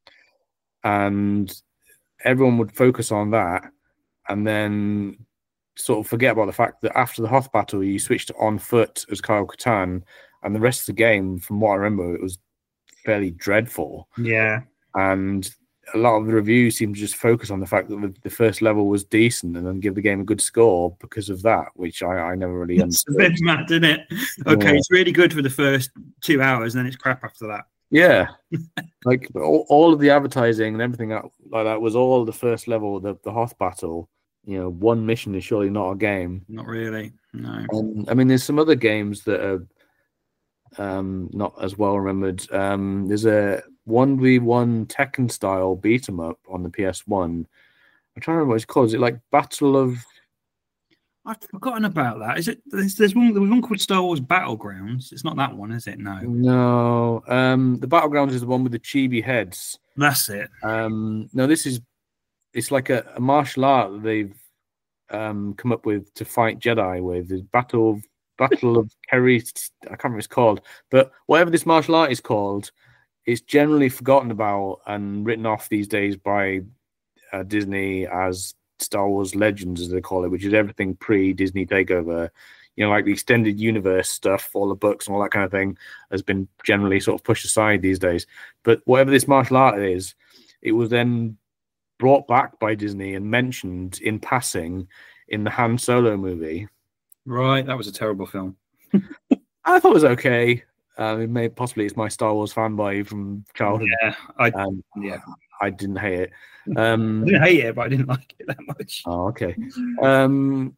And everyone would focus on that and then sort of forget about the fact that after the Hoth battle, you switched to on foot as Kyle Katarn, and the rest of the game, from what I remember, it was fairly dreadful. Yeah. And a lot of the reviews seem to just focus on the fact that the first level was decent and then give the game a good score because of that, which I never really understood. It's a bit mad, isn't it? Okay, It's really good for the first 2 hours and then it's crap after that. Yeah. Like all of the advertising and everything like that was all the first level, the Hoth battle. One mission is surely not a game. Not really, no. I mean, there's some other games that are not as well remembered. There's a 1v1 Tekken style beat 'em up on the PS1. I'm trying to remember what it's called. Is it like Battle of? I've forgotten about that. Is it? There's one called Star Wars Battlegrounds. It's not that one, is it? No. No. The Battlegrounds is the one with the chibi heads. That's it. No, it's like a martial art that they've come up with to fight Jedi with. The Battle of Kerry. I can't remember what it's called, but whatever this martial art is called, it's generally forgotten about and written off these days by Disney as Star Wars Legends, as they call it, which is everything pre-Disney takeover. Like the extended universe stuff, all the books and all that kind of thing has been generally sort of pushed aside these days. But whatever this martial art is, it was then brought back by Disney and mentioned in passing in the Han Solo movie. Right, that was a terrible film. I thought it was okay. Possibly it's my Star Wars fanboy from childhood. Yeah, I didn't hate it. I didn't hate it, but I didn't like it that much. Oh, okay.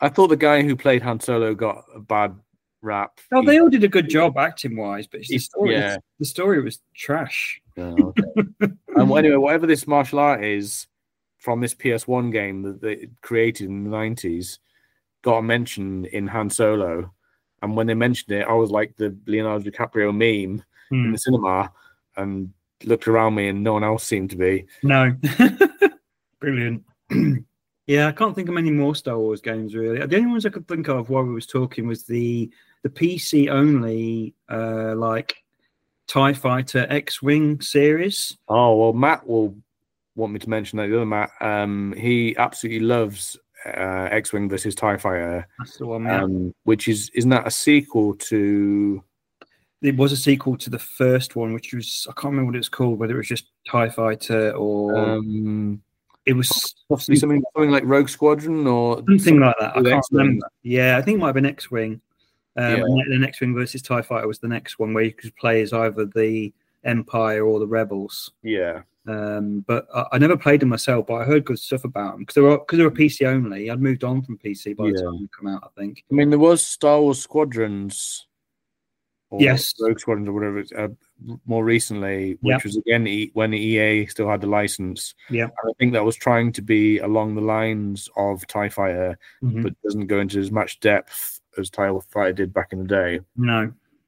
I thought the guy who played Han Solo got a bad rap. Oh, they all did a good job acting wise, but Yeah. the story was trash. Oh, okay. And anyway, whatever this martial art is from this PS1 game that they created in the 90s got a mention in Han Solo. And when they mentioned it, I was like the Leonardo DiCaprio meme in the cinema and looked around me and no one else seemed to be. No. Brilliant. Yeah, I can't think of many more Star Wars games, really. The only ones I could think of while we was talking was the PC only, like TIE Fighter X-Wing series. Oh, well, Matt will want me to mention that. The other Matt, he absolutely loves X-Wing versus TIE Fighter. That's the one, yeah. Which isn't that a sequel to... It was a sequel to the first one, which was, I can't remember what it's called, whether it was just TIE Fighter or... it was possibly something like Rogue Squadron or something like that. I can't X-Wing. remember. Yeah, I think it might have been X-Wing. Yeah. And the X-Wing versus TIE Fighter was the next one where you could play as either the Empire or the Rebels. Yeah. But I never played them myself, but I heard good stuff about them because they were PC only. I'd moved on from PC by the time they come out, I think. I mean, there was Star Wars Squadrons. Or yes. Rogue Squadrons or whatever it's more recently, which was again when EA still had the license. Yeah. And I think that was trying to be along the lines of TIE Fighter, but doesn't go into as much depth as TIE Fighter did back in the day. No.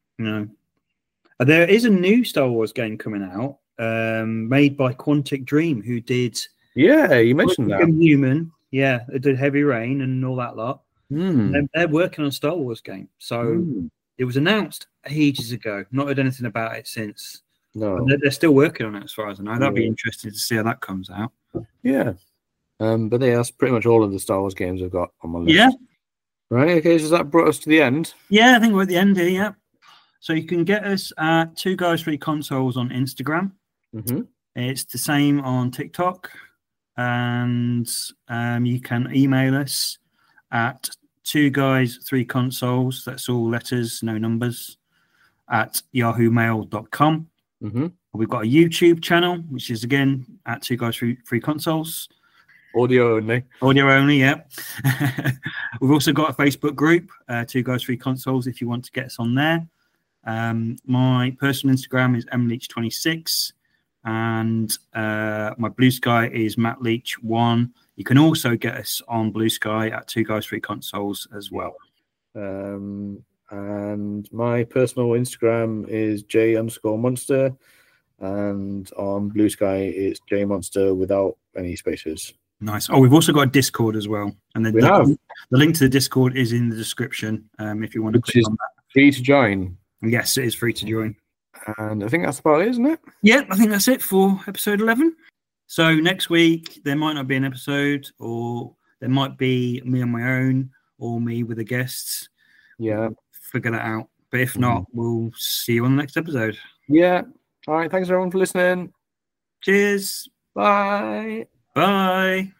There is a new Star Wars game coming out, made by Quantic Dream, who did... Yeah, you mentioned that. Human. Yeah, they did Heavy Rain and all that lot. They're working on a Star Wars game. So it was announced ages ago. Not heard anything about it since. No. They're still working on it as far as I know. That'd be interesting to see how that comes out. Yeah. But that's pretty much all of the Star Wars games I've got on my list. Yeah. Right, okay, so that brought us to the end. Yeah, I think we're at the end here, yeah. So you can get us at 2 Guys 3 Consoles on Instagram. It's the same on TikTok. And you can email us at 2 Guys 3 Consoles, that's all letters, no numbers, at yahoomail.com. We've got a YouTube channel, which is again at 2 Guys 3 Consoles. Audio only. Audio only, yeah. We've also got a Facebook group, 2 Guys 3 Consoles, if you want to get us on there. My personal Instagram is mleach26, and my Blue Sky is mattleach1. You can also get us on Blue Sky at 2 Guys 3 Consoles as well. And my personal Instagram is j_monster, and on Blue Sky it's jmonster without any spaces. Nice. Oh, we've also got a Discord as well, and the link to the Discord is in the description. If you want to click on that, free to join. Yes, it is free to join. And I think that's about it, isn't it? Yeah, I think that's it for episode 11. So next week there might not be an episode, or there might be me on my own, or me with a guest. Yeah, we'll figure that out. But if not, we'll see you on the next episode. Yeah. All right. Thanks everyone for listening. Cheers. Bye. Bye.